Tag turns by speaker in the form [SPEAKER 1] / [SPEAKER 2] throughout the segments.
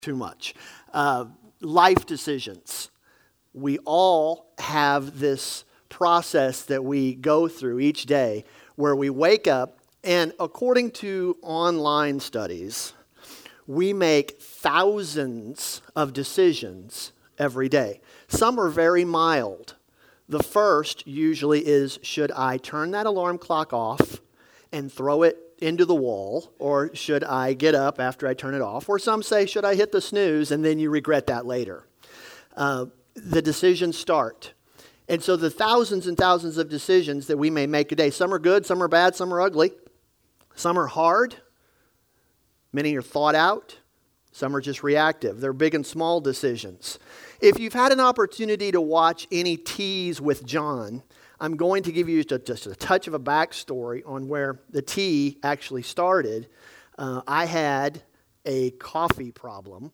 [SPEAKER 1] too much. Life decisions. We all have this process that we go through each day where we wake up, and according to online studies, we make thousands of decisions every day. Some are very mild. The first usually is, should I turn that alarm clock off and throw it into the wall, or should I get up after I turn it off? Or some say, should I hit the snooze, and then you regret that later. The decisions start. And so the thousands and thousands of decisions that we may make a day, some are good, some are bad, some are ugly. Some are hard. Many are thought out. Some are just reactive. They're big and small decisions. If you've had an opportunity to watch any Teas with John, I'm going to give you just a touch of a backstory on where the tea actually started. I had a coffee problem,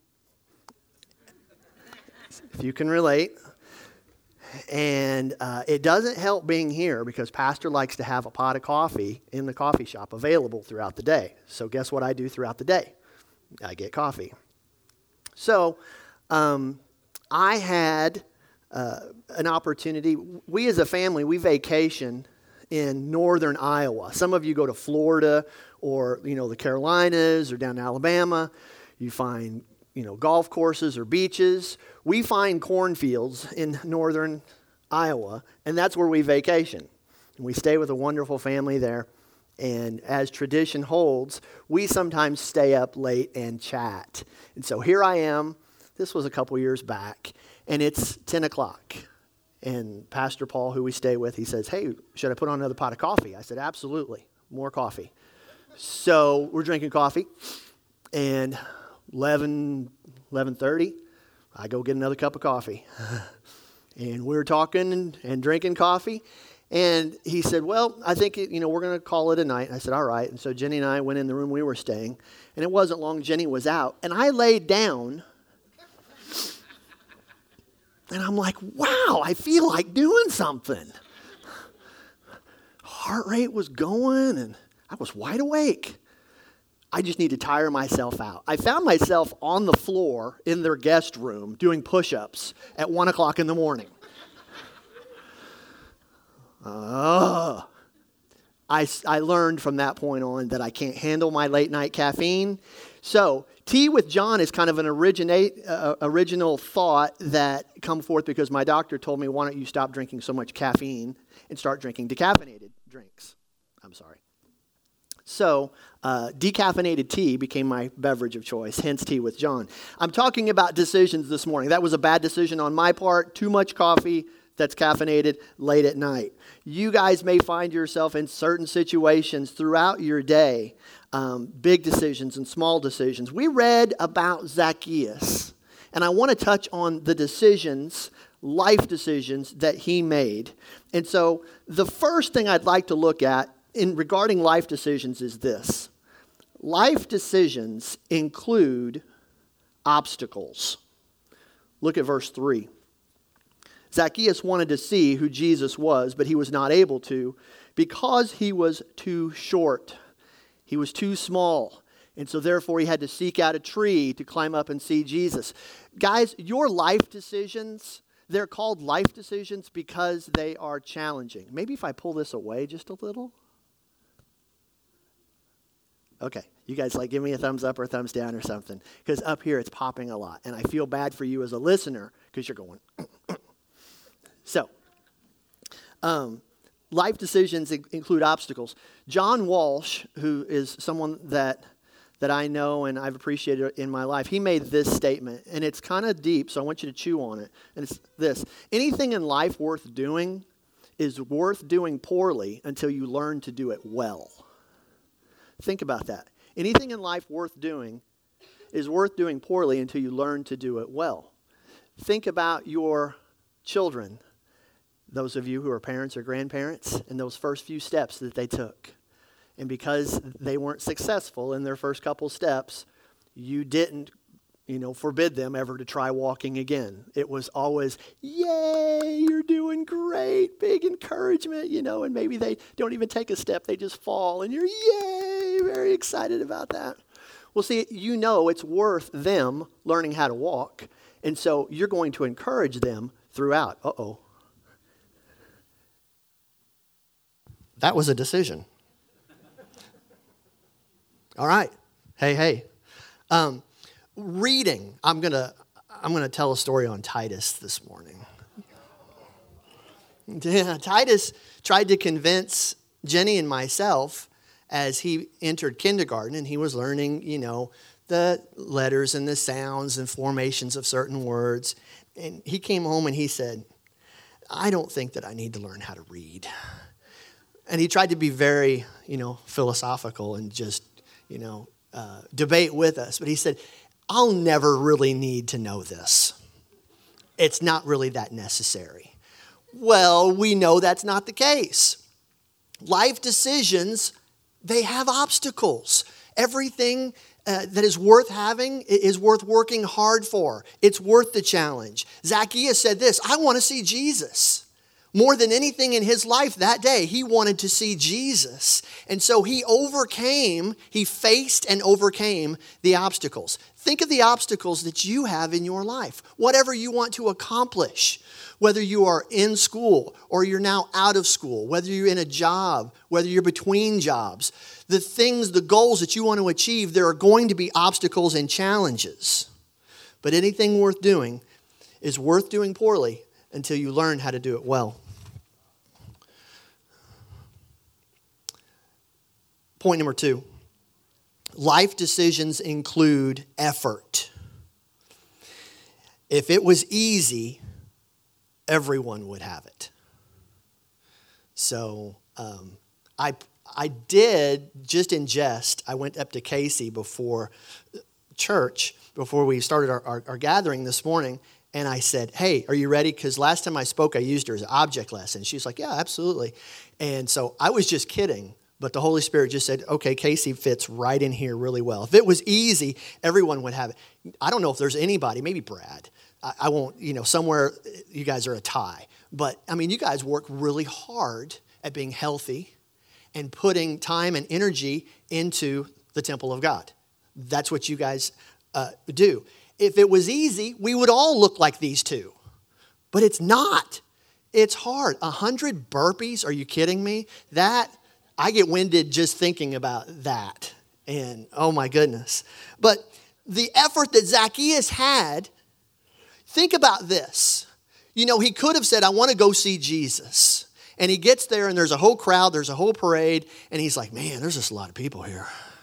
[SPEAKER 1] if you can relate. And it doesn't help being here because Pastor likes to have a pot of coffee in the coffee shop available throughout the day. So guess what I do throughout the day? I get coffee. So I had an opportunity. We as a family, we vacation in northern Iowa. Some of you go to Florida or, the Carolinas or down in Alabama. You find, golf courses or beaches. We find cornfields in northern Iowa, and that's where we vacation. And we stay with a wonderful family there. And as tradition holds, we sometimes stay up late and chat. And so here I am. This was a couple years back, and it's 10 o'clock. And Pastor Paul, who we stay with, he says, hey, should I put on another pot of coffee? I said, absolutely, more coffee. So we're drinking coffee, and 11:30, I go get another cup of coffee. And we're talking and drinking coffee. And he said, well, I think, we're going to call it a night. And I said, all right. And so Jenny and I went in the room we were staying. And it wasn't long, Jenny was out. And I laid down. And I'm like, wow, I feel like doing something. Heart rate was going, and I was wide awake. I just need to tire myself out. I found myself on the floor in their guest room doing push-ups at 1 o'clock in the morning. I learned from that point on that I can't handle my late night caffeine. So Tea with John is kind of an original thought that come forth because my doctor told me, why don't you stop drinking so much caffeine and start drinking decaffeinated drinks. I'm sorry. So decaffeinated tea became my beverage of choice, hence Tea with John. I'm talking about decisions this morning. That was a bad decision on my part. Too much coffee that's caffeinated late at night. You guys may find yourself in certain situations throughout your day, big decisions and small decisions. We read about Zacchaeus, and I want to touch on the decisions, life decisions that he made. And so the first thing I'd like to look at regarding life decisions is this. Life decisions include obstacles. Look at verse 3. Zacchaeus wanted to see who Jesus was, but he was not able to because he was too short. He was too small. And so therefore he had to seek out a tree to climb up and see Jesus. Guys, your life decisions, they're called life decisions because they are challenging. Maybe if I pull this away just a little. Okay, you guys give me a thumbs up or a thumbs down or something. Because up here it's popping a lot. And I feel bad for you as a listener because you're going... So, life decisions include obstacles. John Walsh, who is someone that I know and I've appreciated in my life, he made this statement, and it's kind of deep, so I want you to chew on it. And it's this: anything in life worth doing is worth doing poorly until you learn to do it well. Think about that. Anything in life worth doing is worth doing poorly until you learn to do it well. Think about your children. Those of you who are parents or grandparents, and those first few steps that they took. And because they weren't successful in their first couple steps, you didn't, forbid them ever to try walking again. It was always, yay, you're doing great, big encouragement, and maybe they don't even take a step, they just fall, and you're, yay, very excited about that. Well, see, you know it's worth them learning how to walk. And so you're going to encourage them throughout. Uh-oh. That was a decision. All right. Hey. Reading. I'm gonna tell a story on Titus this morning. Yeah, Titus tried to convince Jenny and myself as he entered kindergarten, and he was learning, the letters and the sounds and formations of certain words. And he came home and he said, I don't think that I need to learn how to read. And he tried to be very, philosophical and just, debate with us. But he said, I'll never really need to know this. It's not really that necessary. Well, we know that's not the case. Life decisions, they have obstacles. Everything that is worth having is worth working hard for. It's worth the challenge. Zacchaeus said this, I want to see Jesus. More than anything in his life that day, he wanted to see Jesus. And so he faced and overcame the obstacles. Think of the obstacles that you have in your life. Whatever you want to accomplish, whether you are in school or you're now out of school, whether you're in a job, whether you're between jobs, the goals that you want to achieve, there are going to be obstacles and challenges. But anything worth doing is worth doing poorly until you learn how to do it well. Point number 2. Life decisions include effort. If it was easy, everyone would have it. So I did, just in jest, I went up to Casey before church, before we started our gathering this morning, and I said, hey, are you ready? Because last time I spoke, I used her as an object lesson. She's like, yeah, absolutely. And so I was just kidding, but the Holy Spirit just said, okay, Casey fits right in here really well. If it was easy, everyone would have it. I don't know if there's anybody, maybe Brad. I won't, somewhere you guys are a tie. But, you guys work really hard at being healthy and putting time and energy into the temple of God. That's what you guys do. If it was easy, we would all look like these two. But it's not. It's hard. 100 burpees? Are you kidding me? I get winded just thinking about that. And oh my goodness. But the effort that Zacchaeus had, think about this. He could have said, I want to go see Jesus. And he gets there and there's a whole crowd, there's a whole parade. And he's like, man, there's just a lot of people here.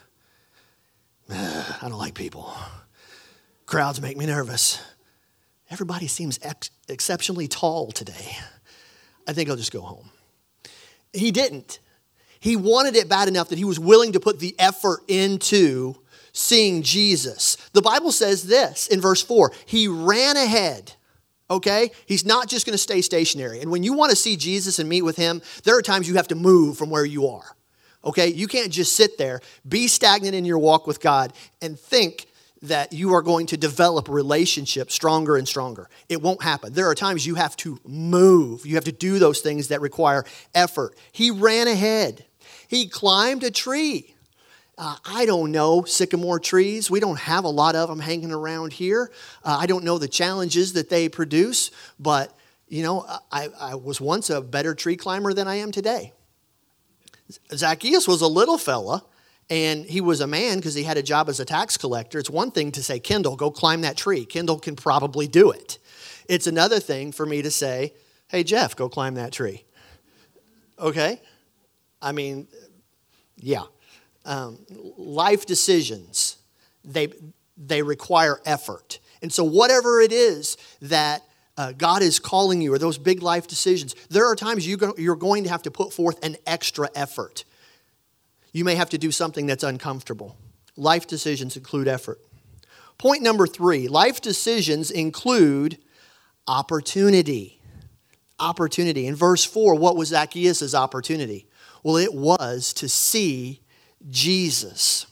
[SPEAKER 1] I don't like people. Crowds make me nervous. Everybody seems exceptionally tall today. I think I'll just go home. He didn't. He wanted it bad enough that he was willing to put the effort into seeing Jesus. The Bible says this in verse 4, he ran ahead. Okay? He's not just going to stay stationary. And when you want to see Jesus and meet with him, there are times you have to move from where you are. Okay? You can't just sit there, be stagnant in your walk with God, and think that you are going to develop relationships stronger and stronger. It won't happen. There are times you have to move. You have to do those things that require effort. He ran ahead. He climbed a tree. I don't know sycamore trees. We don't have a lot of them hanging around here. I don't know the challenges that they produce, but, I was once a better tree climber than I am today. Zacchaeus was a little fella, and he was a man because he had a job as a tax collector. It's one thing to say, Kendall, go climb that tree. Kendall can probably do it. It's another thing for me to say, hey, Jeff, go climb that tree. Okay? Yeah. Life decisions, they require effort. And so whatever it is that God is calling you, or those big life decisions, there are times you're going to have to put forth an extra effort. You may have to do something that's uncomfortable. Life decisions include effort. Point number 3, life decisions include opportunity. Opportunity. In verse 4, what was Zacchaeus' opportunity? Well, it was to see Jesus.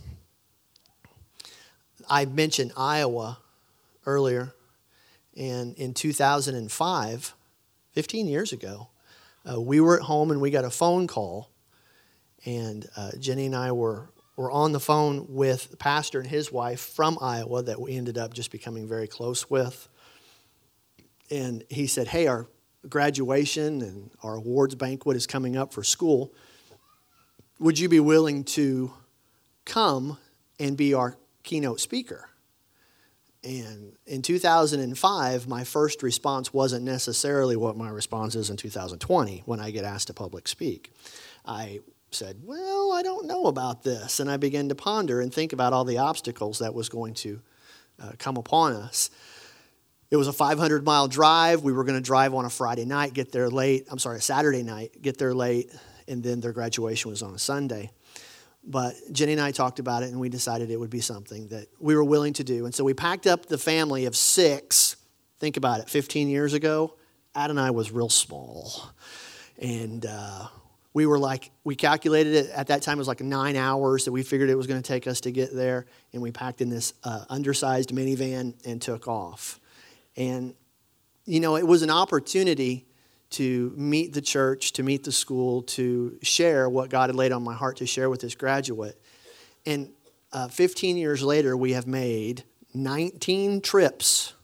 [SPEAKER 1] I mentioned Iowa earlier, and in 2005, 15 years ago, we were at home and we got a phone call, and Jenny and I were were on the phone with a pastor and his wife from Iowa that we ended up just becoming very close with. And he said, hey, our graduation and our awards banquet is coming up for school. Would you be willing to come and be our keynote speaker? And in 2005, my first response wasn't necessarily what my response is in 2020 when I get asked to public speak. I said, well, I don't know about this. And I began to ponder and think about all the obstacles that was going to come upon us. It was a 500-mile drive. We were going to drive on a Saturday night, get there late, and then their graduation was on a Sunday. But Jenny and I talked about it, and we decided it would be something that we were willing to do. And so we packed up the family of 6. Think about it, 15 years ago, Adonai was real small. And we calculated it at that time, it was like 9 hours that we figured it was going to take us to get there. And we packed in this undersized minivan and took off. And, it was an opportunity to meet the church, to meet the school, to share what God had laid on my heart to share with this graduate. And 15 years later, we have made 19 trips.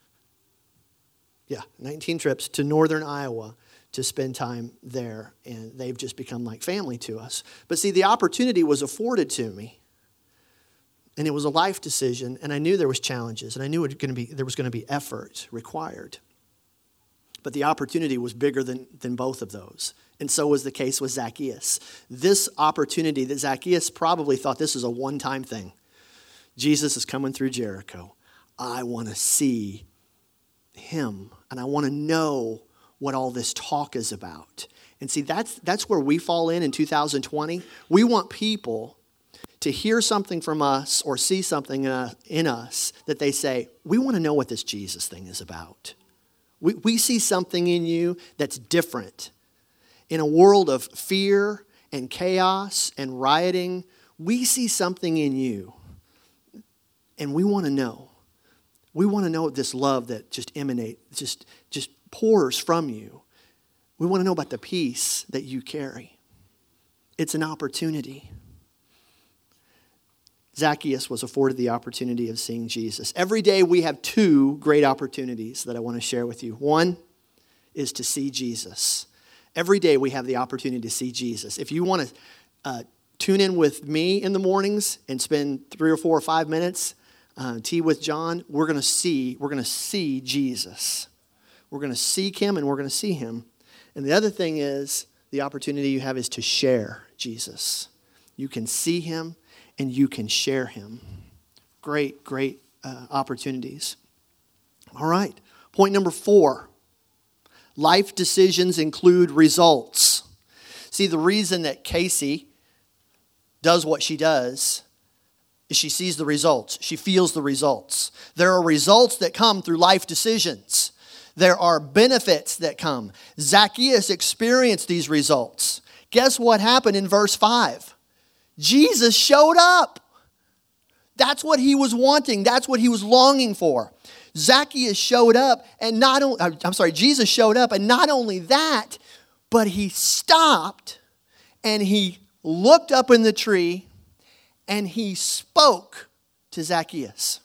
[SPEAKER 1] 19 trips to northern Iowa to spend time there. And they've just become like family to us. But see, the opportunity was afforded to me. And it was a life decision. And I knew there was challenges. And I knew there was going to be effort required. But the opportunity was bigger than both of those. And so was the case with Zacchaeus. This opportunity that Zacchaeus probably thought this is a one-time thing. Jesus is coming through Jericho. I want to see him. And I want to know what all this talk is about. And see, that's where we fall in 2020. We want people to hear something from us or see something in us that they say, we want to know what this Jesus thing is about. We see something in you that's different. In a world of fear and chaos and rioting, we see something in you. And we want to know. We want to know this love that just emanates, just pours from you. We want to know about the peace that you carry. It's an opportunity. Zacchaeus was afforded the opportunity of seeing Jesus. Every day we have 2 great opportunities that I want to share with you. One is to see Jesus. Every day we have the opportunity to see Jesus. If you want to tune in with me in the mornings and spend 3 or 4 or 5 minutes, tea with John, we're going to see Jesus. We're going to seek him and we're going to see him. And the other thing is, the opportunity you have is to share Jesus. You can see him and you can share him. Great opportunities. All right. Point number 4. Life decisions include results. See, the reason that Casey does what she does is she sees the results. She feels the results. There are results that come through life decisions. There are benefits that come. Zacchaeus experienced these results. Guess what happened in verse 5? Jesus showed up. That's what he was wanting. That's what he was longing for. Zacchaeus showed up, and Jesus showed up, and not only that, but he stopped and he looked up in the tree and he spoke to Zacchaeus.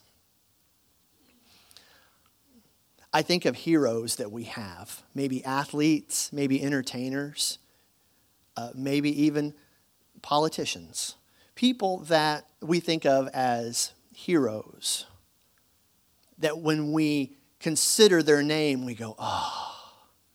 [SPEAKER 1] I think of heroes that we have, maybe athletes, maybe entertainers, maybe even politicians, people that we think of as heroes, that when we consider their name, we go, oh.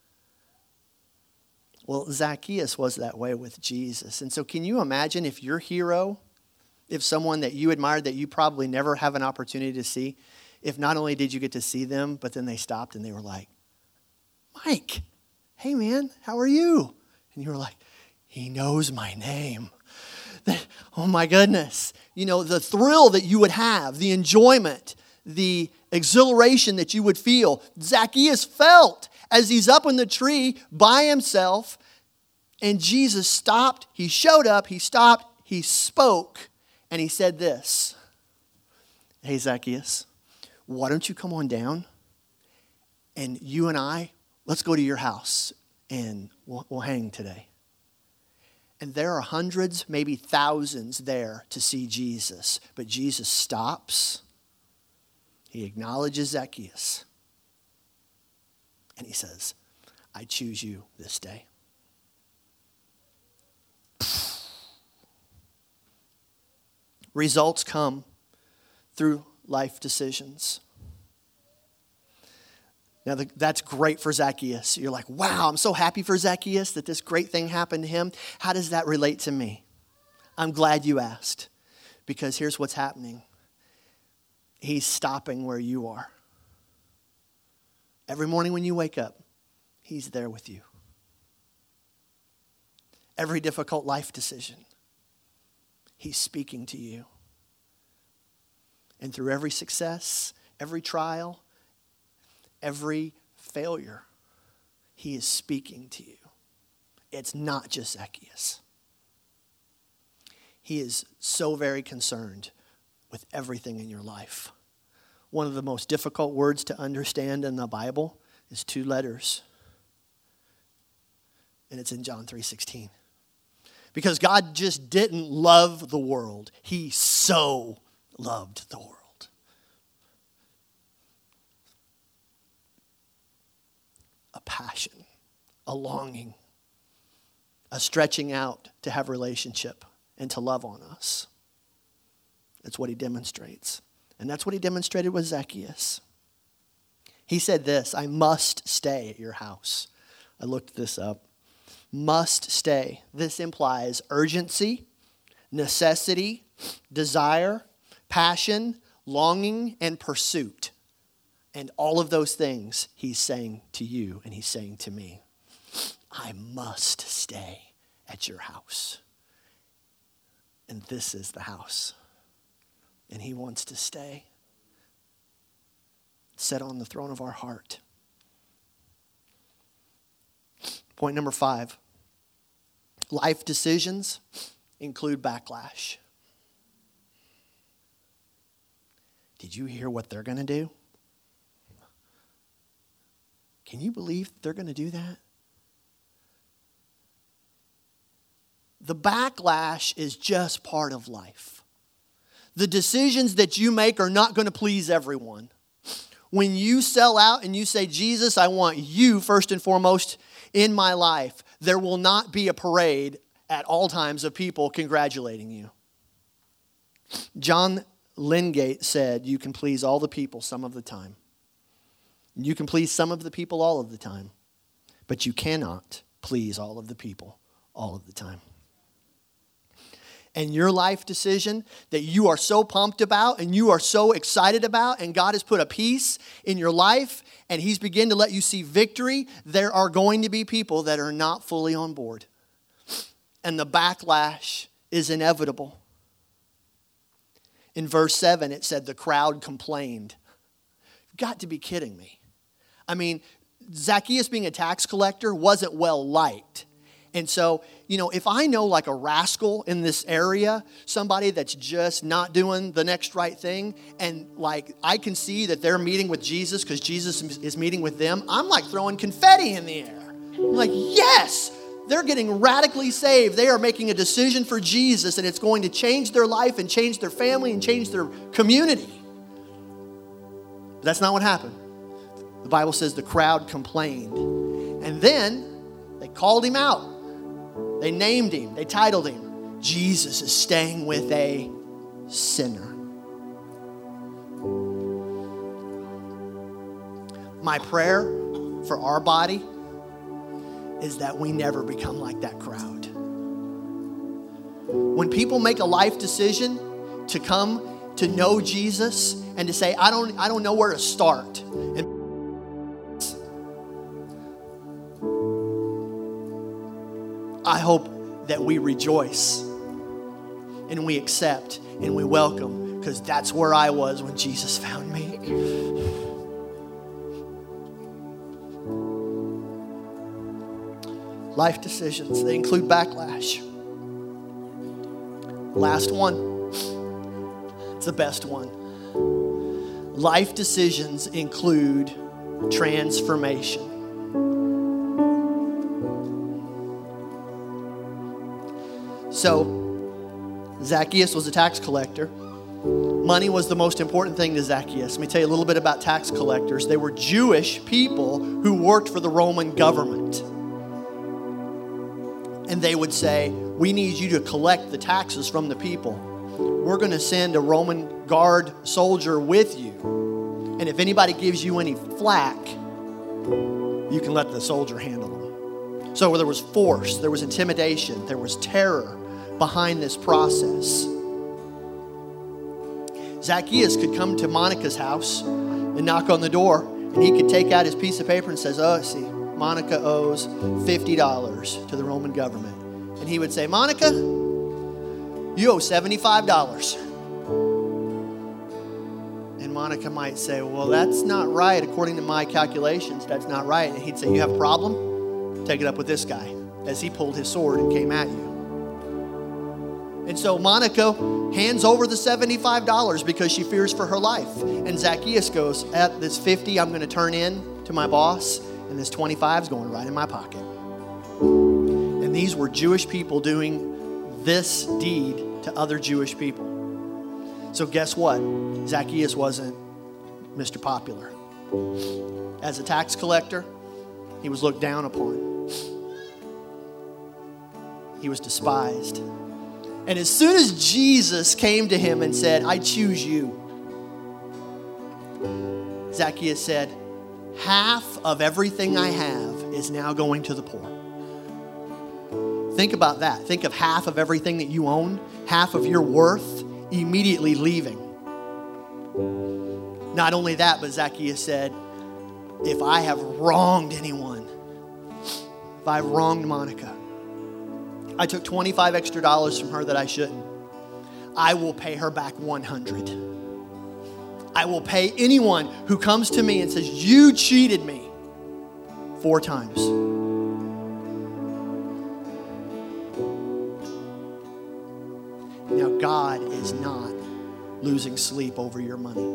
[SPEAKER 1] Well, Zacchaeus was that way with Jesus. And so can you imagine if your hero, if someone that you admired that you probably never have an opportunity to see, if not only did you get to see them, but then they stopped and they were like, Mike, hey man, how are you? And you were like, he knows my name. Oh my goodness. The thrill that you would have, the enjoyment, the exhilaration that you would feel, Zacchaeus felt as he's up in the tree by himself, and Jesus stopped, he showed up, he stopped, he spoke, and he said this, hey Zacchaeus, why don't you come on down, and you and I, let's go to your house, and we'll hang today. And there are hundreds, maybe thousands there to see Jesus. But Jesus stops. He acknowledges Zacchaeus. And he says, I choose you this day. Results come through life decisions. Now, that's great for Zacchaeus. You're like, wow, I'm so happy for Zacchaeus that this great thing happened to him. How does that relate to me? I'm glad you asked, because here's what's happening. He's stopping where you are. Every morning when you wake up, he's there with you. Every difficult life decision, he's speaking to you. And through every success, every trial, every failure, he is speaking to you. It's not just Zacchaeus. He is so very concerned with everything in your life. One of the most difficult words to understand in the Bible is 2 letters. And it's in John 3:16. Because God just didn't love the world. He so loved the world. A passion, a longing, a stretching out to have relationship and to love on us. That's what he demonstrates. And that's what he demonstrated with Zacchaeus. He said this, I must stay at your house. I looked this up. Must stay. This implies urgency, necessity, desire, passion, longing, and pursuit. And all of those things he's saying to you and he's saying to me. I must stay at your house. And this is the house. And he wants to stay. Set on the throne of our heart. Point number 5. Life decisions include backlash. Did you hear what they're going to do? Can you believe they're going to do that? The backlash is just part of life. The decisions that you make are not going to please everyone. When you sell out and you say, Jesus, I want you first and foremost in my life, there will not be a parade at all times of people congratulating you. John Lingate said, you can please all the people some of the time. You can please some of the people all of the time, but you cannot please all of the people all of the time. And your life decision that you are so pumped about and you are so excited about, and God has put a peace in your life and he's begun to let you see victory, there are going to be people that are not fully on board. And the backlash is inevitable. In verse 7, it said the crowd complained. You've got to be kidding me. I mean, Zacchaeus being a tax collector wasn't well liked. And so, if I know like a rascal in this area, somebody that's just not doing the next right thing, and like I can see that they're meeting with Jesus because Jesus is meeting with them, I'm like throwing confetti in the air. I'm like, yes, they're getting radically saved. They are making a decision for Jesus, and it's going to change their life and change their family and change their community. But that's not what happened. The Bible says the crowd complained. And then they called him out. They named him. They titled him. Jesus is staying with a sinner. My prayer for our body is that we never become like that crowd. When people make a life decision to come to know Jesus and to say, I don't know where to start. And I hope that we rejoice and we accept and we welcome, because that's where I was when Jesus found me. Life decisions, they include backlash. Last one. It's the best one. Life decisions include transformation. So Zacchaeus was a tax collector. Money was the most important thing to Zacchaeus. Let me tell you a little bit about tax collectors. They were Jewish people who worked for the Roman government. And they would say, we need you to collect the taxes from the people. We're going to send a Roman guard soldier with you. And if anybody gives you any flack, you can let the soldier handle them. So there was force, there was intimidation, there was terror behind this process. Zacchaeus could come to Monica's house and knock on the door, and he could take out his piece of paper and says, oh, see, Monica owes $50 to the Roman government. And he would say, Monica, you owe $75. And Monica might say, well, that's not right. According to my calculations, that's not right. And he'd say, you have a problem? Take it up with this guy, as he pulled his sword and came at you. And so Monica hands over the $75 because she fears for her life. And Zacchaeus goes, at this $50 I'm going to turn in to my boss, and this $25 is going right in my pocket. And these were Jewish people doing this deed to other Jewish people. So guess what? Zacchaeus wasn't Mr. Popular. As a tax collector, he was looked down upon. He was despised. And as soon as Jesus came to him and said, I choose you, Zacchaeus said, half of everything I have is now going to the poor. Think about that. Think of half of everything that you own, half of your worth immediately leaving. Not only that, but Zacchaeus said, if I have wronged anyone, if I've wronged Monica, I took $25 extra from her that I shouldn't, I will pay her back 100. I will pay anyone who comes to me and says, you cheated me 4 times. Now, God is not losing sleep over your money.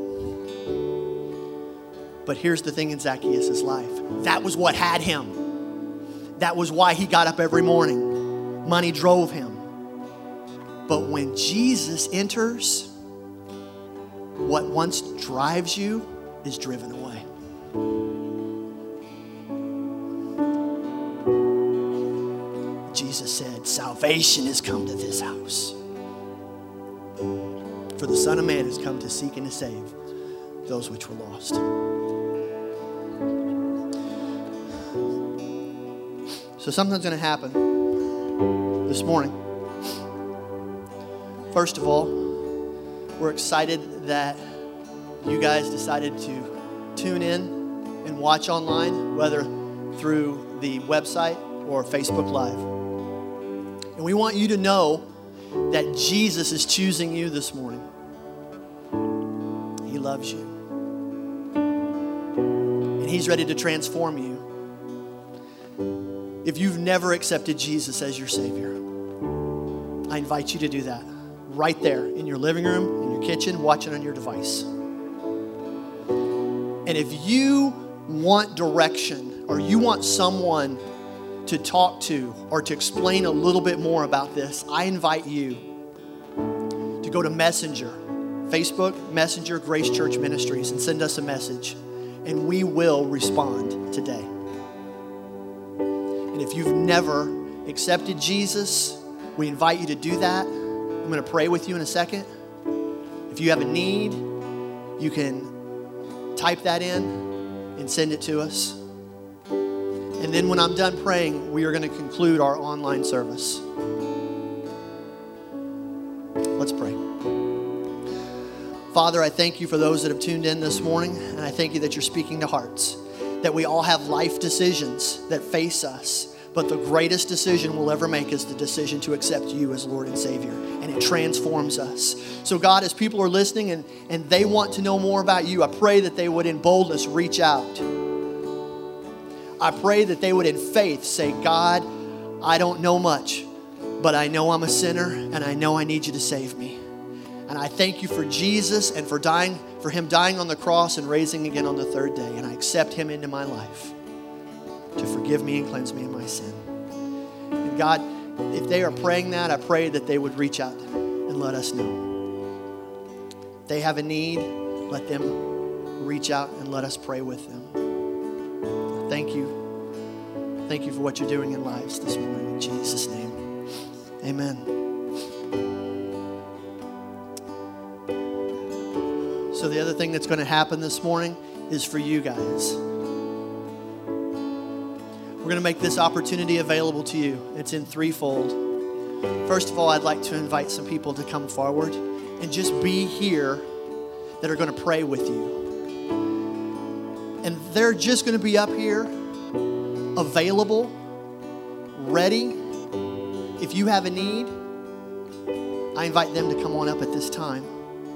[SPEAKER 1] But here's the thing in Zacchaeus' life. That was what had him. That was why he got up every morning. Money drove him. But when Jesus enters, what once drives you is driven away. Jesus said, salvation has come to this house. For the Son of Man has come to seek and to save those which were lost. So something's going to happen this morning. First of all, we're excited that you guys decided to tune in and watch online, whether through the website or Facebook Live. And we want you to know that Jesus is choosing you this morning. He loves you. And He's ready to transform you. If you've never accepted Jesus as your Savior, I invite you to do that right there in your living room, in your kitchen, watching on your device. And if you want direction or you want someone to talk to or to explain a little bit more about this, I invite you to go to Messenger, Facebook, Messenger, Grace Church Ministries, and send us a message, and we will respond today. And if you've never accepted Jesus, we invite you to do that. I'm going to pray with you in a second. If you have a need, you can type that in and send it to us. And then when I'm done praying, we are going to conclude our online service. Let's pray. Father, I thank you for those that have tuned in this morning, and I thank you that you're speaking to hearts, that we all have life decisions that face us, but the greatest decision we'll ever make is the decision to accept you as Lord and Savior, and it transforms us. So God, as people are listening and they want to know more about you, I pray that they would in boldness reach out. I pray that they would in faith say, God, I don't know much, but I know I'm a sinner and I know I need you to save me. And I thank you for Jesus and for him dying on the cross and raising again on the third day. And I accept him into my life to forgive me and cleanse me of my sin. And God, if they are praying that, I pray that they would reach out and let us know. If they have a need, let them reach out and let us pray with them. Thank you. Thank you for what you're doing in lives this morning. In Jesus' name, amen. So the other thing that's going to happen this morning is for you guys. We're going to make this opportunity available to you. It's in threefold. First of all, I'd like to invite some people to come forward and just be here that are going to pray with you. And they're just going to be up here, available, ready. If you have a need, I invite them to come on up at this time.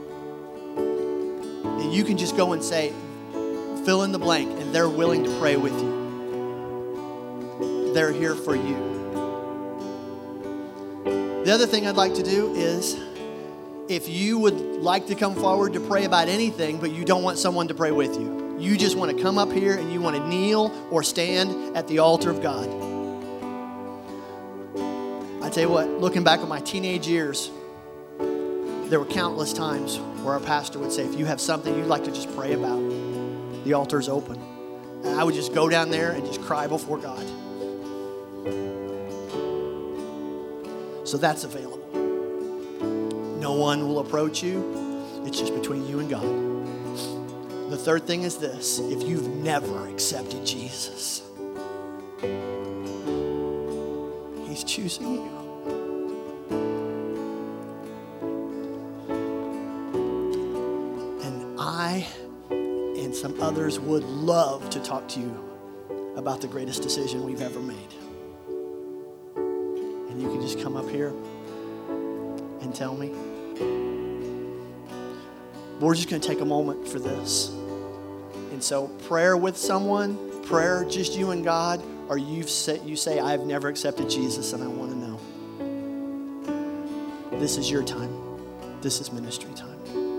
[SPEAKER 1] And you can just go and say, fill in the blank, and they're willing to pray with you. They're here for you. The other thing I'd like to do is, if you would like to come forward to pray about anything, but you don't want someone to pray with you, you just want to come up here and you want to kneel or stand at the altar of God. I tell you what, looking back at my teenage years, there were countless times where our pastor would say, if you have something you'd like to just pray about, the altar's open. And I would just go down there and just cry before God. So that's available. No one will approach you. It's just between you and God. The third thing is this: if you've never accepted Jesus, He's choosing you. And I and some others would love to talk to you about the greatest decision we've ever made. And you can just come up here and tell me. We're just going to take a moment for this. And so prayer with someone, prayer just you and God, or you say, I've never accepted Jesus and I want to know. This is your time. This is ministry time.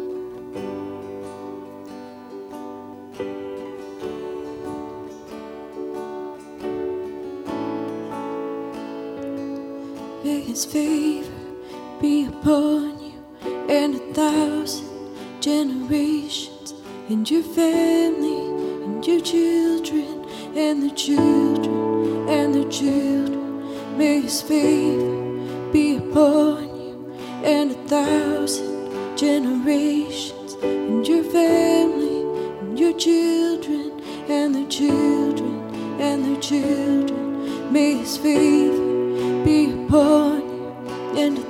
[SPEAKER 2] May His favor be upon you and 1,000 generations, and your family, and your children, and their children, and their children. May His favor be upon you and 1,000 generations, and your family, and your children, and their children, and their children. May His favor be upon you and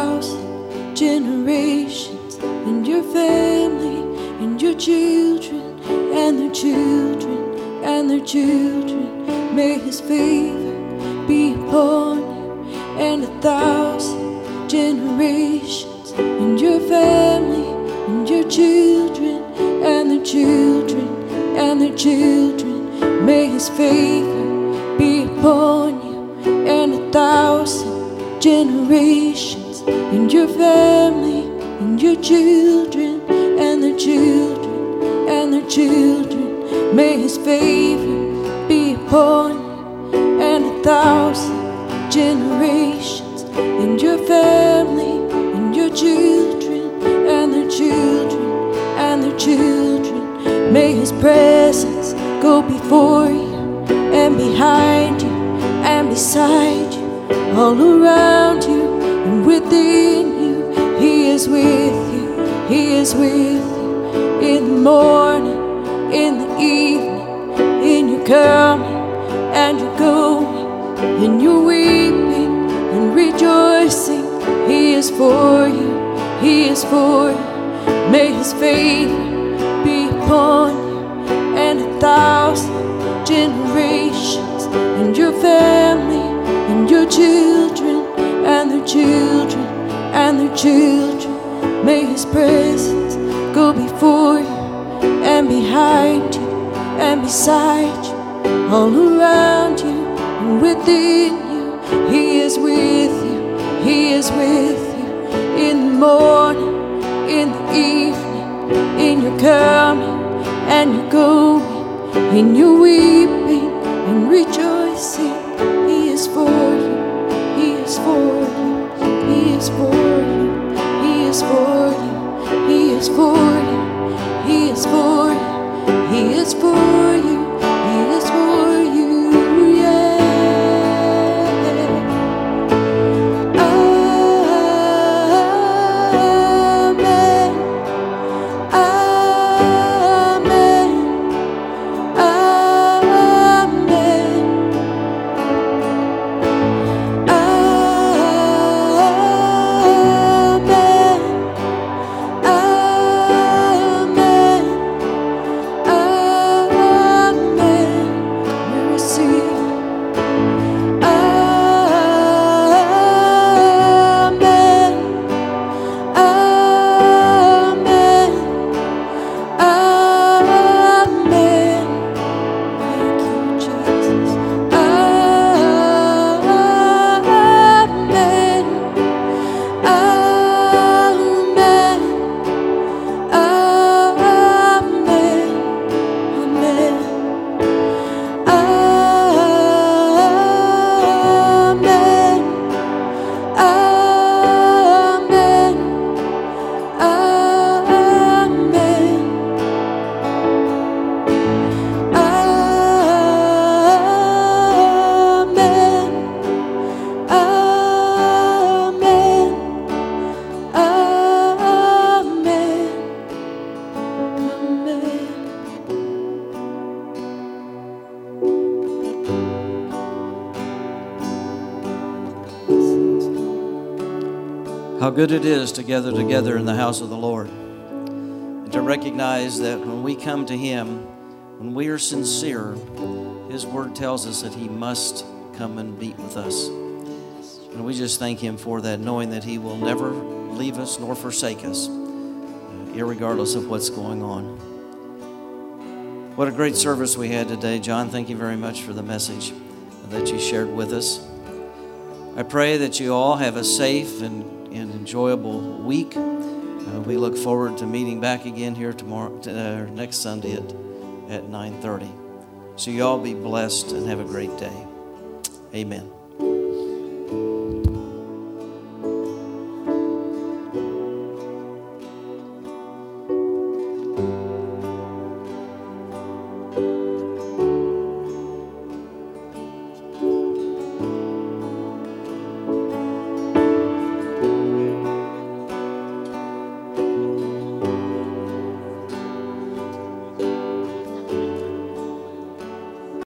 [SPEAKER 2] 1,000 generations, and your family, and your children, and their children, and their children. May His favor be upon you and 1,000 generations, and your family, and your children, and their children, and their children. May His favor be upon you and 1,000 generations, and your family, and your children, and their children, and their children. May His favor be upon you and 1,000 generations, and your family, and your children, and their children, and their children. May His presence go before you and behind you and beside you, all around you and within you. He is with you. He is with you in the morning, in the evening, in your coming and your going, in your weeping and rejoicing. He is for you. He is for you. May His favor be upon you and 1,000 generations, and your family, and your children, and their children, and their children. May His presence go before you and behind you and beside you, all around you and within you. He is with you. He is with you in the morning, in the evening, in your coming and your going, in your weeping and rejoicing. He is for you. He is for you. He is for you. He is for you. He is for you. He is for you. He is for you. He is for you. Yeah.
[SPEAKER 3] How good it is to gather together in the house of the Lord and to recognize that when we come to Him, when we are sincere, His Word tells us that He must come and meet with us. And we just thank Him for that, knowing that He will never leave us nor forsake us, irregardless of what's going on. What a great service we had today. John, thank you very much for the message that you shared with us. I pray that you all have a safe and enjoyable week. We look forward to meeting back again here tomorrow, next Sunday at 9:30. So you all be blessed and have a great day. Amen.